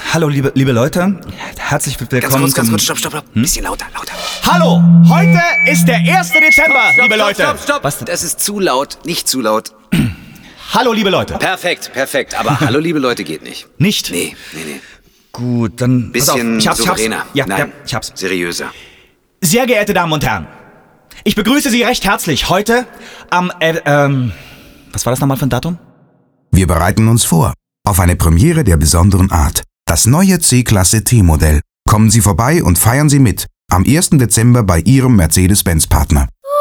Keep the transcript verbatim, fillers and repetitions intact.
Hallo, liebe, liebe Leute. Herzlich willkommen. Ganz kurz, ganz zum- kurz, stopp, stopp, stopp. Hm? Bisschen lauter, lauter. Hallo, heute ist der erste Dezember, Stopp, liebe stopp, Leute. Stopp, stopp, Was denn? Das ist zu laut, nicht zu laut. Hallo, liebe Leute. Perfekt, perfekt. Aber hallo, liebe Leute, geht nicht. Nicht? Nee, nee, nee. Gut, dann. pass auf, Bisschen ich hab's, ich hab's. souveräner. Ja, Nein, ja, ich hab's. seriöser. Sehr geehrte Damen und Herren, ich begrüße Sie recht herzlich heute am, äh, ähm, Was war das nochmal für ein Datum? Wir bereiten uns vor auf eine Premiere der besonderen Art. Das neue C-Klasse T-Modell. Kommen Sie vorbei und feiern Sie mit. Am ersten Dezember bei Ihrem Mercedes-Benz-Partner.